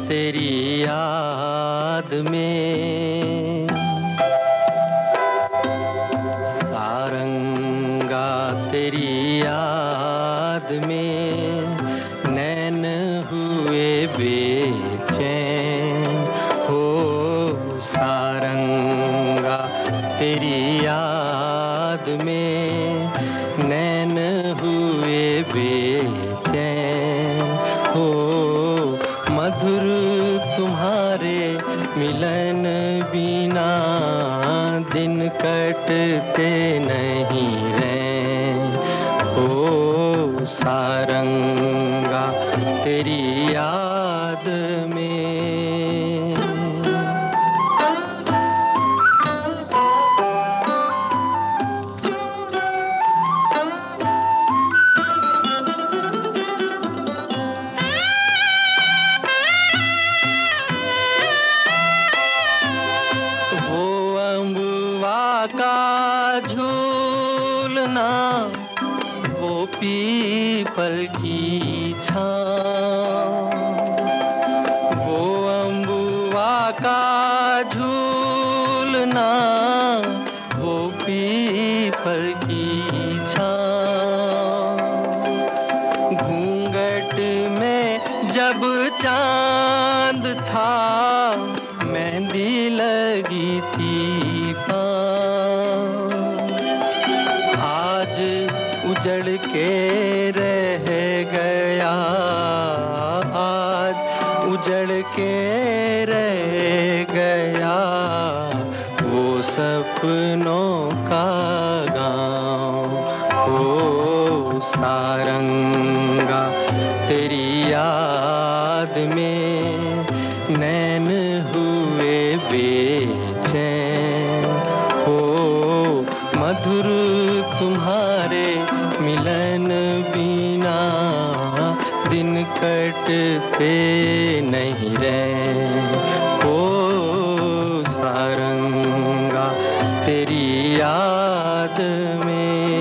तेरी याद में। सारंगा तेरी याद में नैन हुए बेचैन हो। सारंगा तेरी याद में नैन हुए बेचैन हो। मधुर तुम्हारे मिलन बिना दिन कटते नहीं रैन हो। सारंगा तेरी याद में। का झूलना वो पीपल की छाँव, वो अम्बुआ का झूलना वो पीपल की छाँव। घूंघट में जब चांद था मेहंदी लगी थी पाँव। आज उजड़ के रह गया, आज उजड़ के रह गया वो सपनों का गाँव हो। सारंगा तेरी याद में नैन हुए बेचैन हो। मधुर तुम्हारे मिलन बिना दिन कटते नहीं रैन हो। सारंगा तेरी याद में।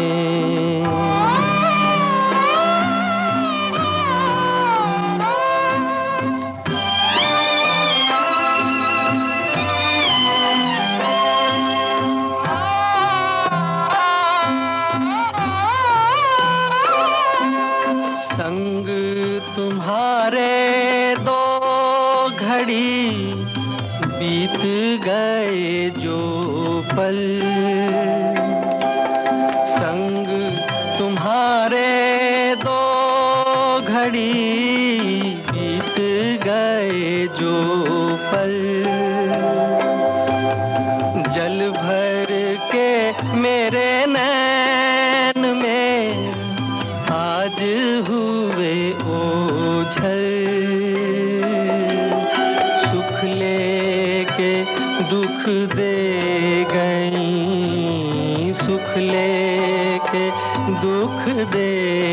संग तुम्हारे दो घड़ी बीत गए जो पल, संग तुम्हारे दो घड़ी बीत गए जो पल। जल भर के मेरे नैन में आज हुए ओझल। सुख लेके दुख दे गई, सुख लेके दुख दे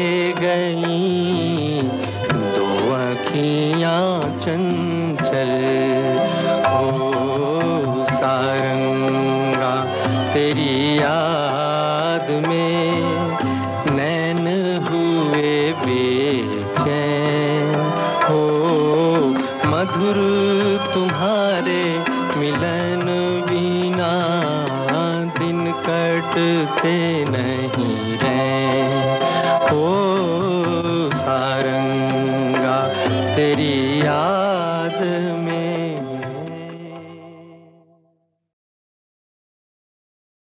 गई दो आँखियाँ चंचल हो। सारंगा तेरी याद में नैन हुए बेचैन हो। मधुर तुम्हारे मिलन बिना दिन कटते नहीं रैन हो। सारंगा तेरी याद में।